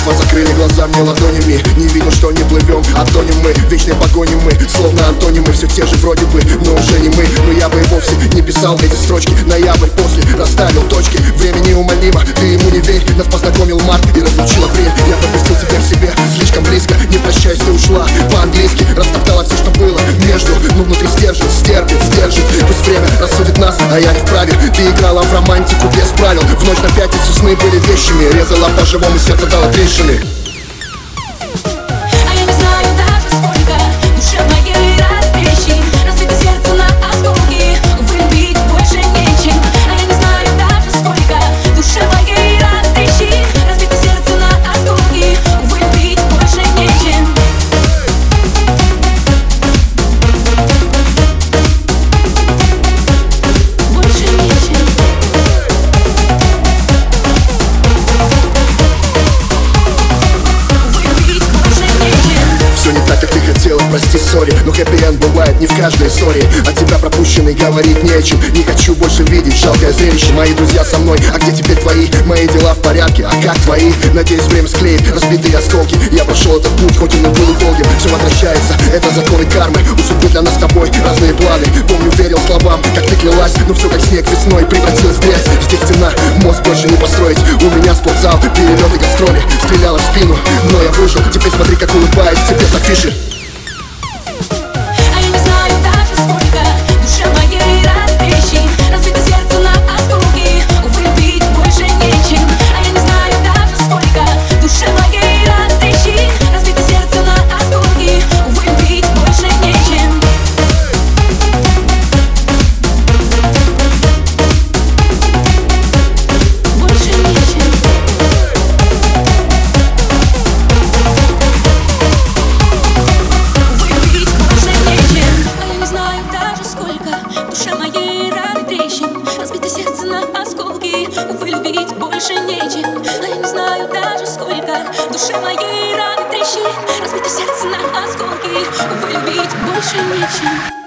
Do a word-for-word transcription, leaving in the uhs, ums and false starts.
мертво закрыли глаза мне ладонями. Не видно, что не плывем, а тонем мы. Вечной погони мы, словно антонимы. Все те же вроде бы, но уже не мы. Но я бы и вовсе не писал эти строчки. Ноябрь после расставил точки. Время неумолимо, ты ему не верь. Нас познакомил март и разлучил апрель. Я пропустил тебя в себе слишком близко. Не прощаясь, ты ушла по-английски. Растоптала все, что было между. Но внутри стержень, стерпит, сдержит. Пусть время рассудит нас, а я не вправе. Ты играла в романтику без правил. В ночь на пятницу сны были вещами. Резала по-живому, сердце дало трещины. Прости, сори, но хэппи-энд бывает не в каждой истории. От тебя пропущенный говорить не о чем. Не хочу больше видеть жалкое зрелище. Мои друзья со мной, а где теперь твои? Мои дела в порядке, а как твои? Надеюсь, время склеит разбитые осколки. Я прошел этот путь, хоть он и был долгим. Все возвращается, это законы кармы. У судьбы для нас с тобой разные планы. Помню, верил словам, как ты клялась. Но все как снег весной превратилось в грязь. Здесь стена, мост больше не построить. У меня спортзал, перелеты, гастроли. Стреляла в спину, но я выжил. Теперь смотри, как улыбаюсь тебе с афиши. Увы, любить больше нечем. А я не знаю даже сколько. В душе моей раны трещит. Разбито сердце на осколки. Увы, любить больше нечем.